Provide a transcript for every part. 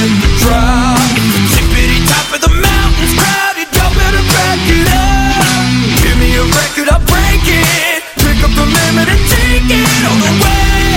get the drop. Tippity top of the mountains, crowded, y'all better back it up. Give me a record, I'll break it. Pick up the limit and take it all the way.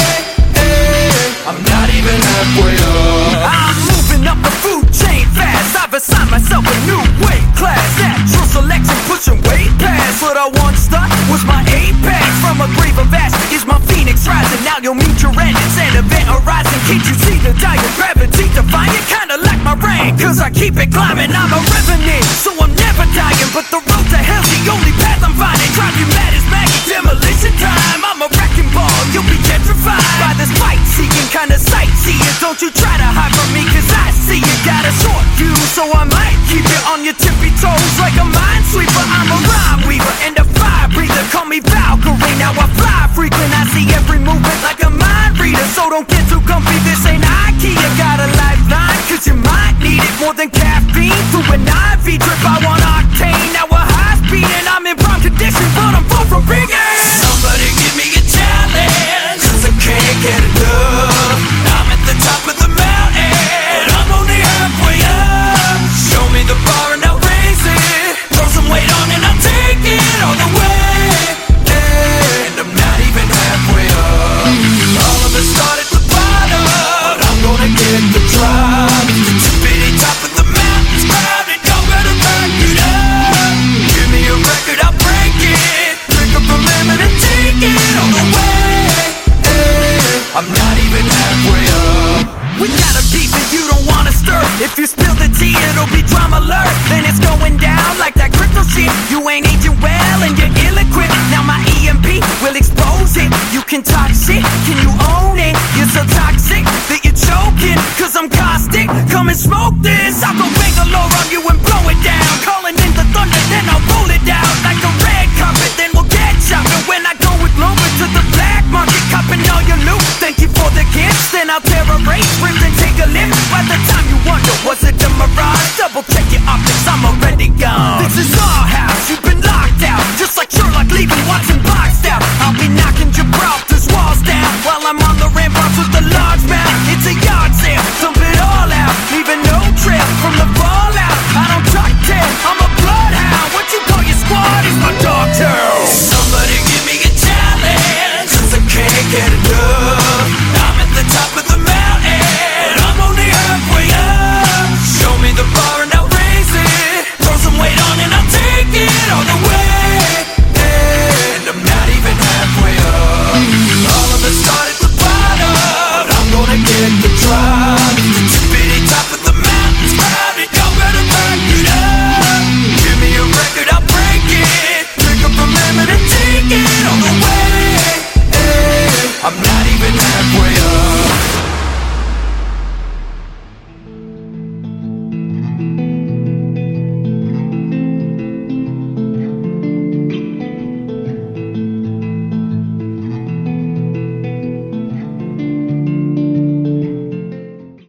I'm not even halfway up. I'm moving up the food chain fast. I've assigned myself a new weight class. Natural selection pushing way past what I once thought was my apex. From a grave of ash is my phoenix rising. Now you'll meet your end. It's an event horizon. Can't you see the dire gravity defying? Kinda like my rain, cause I keep it climbing. I'm a revenant, so I'm never dying. But the road to hell's the only path I'm finding. Drive you mad as maggot, demolition time. I'm a wrecking ball, you'll be petrified by this fight-seeking kind of sightseeing. Don't you try to hide from me, cause I see you got a short fuse. So I might keep you on your tippy toes like a minesweeper. I'm a rhyme weaver and a fire breather. Call me Valkyrie, now I fly frequent. I see every movement like a mind reader. So don't get too comfy, this ain't IKEA. Got a lifeline, cause you might need it. More than caffeine, through an IV drip. I want octane, now a high speed. And I'm in prime condition, but I'm far from big ass. Somebody give me a challenge, cause I can't get enough. I'm at the top of the mountain, I'm only halfway up. Show me the bar and I'll raise it. Throw some weight on and I'll take it all the way. And I'm not even halfway up. All of us start at the bottom, but I'm gonna get the drop. The tippity top of the mountains, crowded, y'all better back it up. Give me a record, I'll break it. Pick up the limit and take it all the way. I'm not even halfway up. We got a beat that you don't wanna stir. If you spill the tea, it'll be drama alert. Then it's going down like that crypto shit. You ain't aging well and you're ill-equipped. Now my EMP will expose it. You can talk shit, can you own it? You're so toxic that you're choking, cause I'm caustic. Come and smoke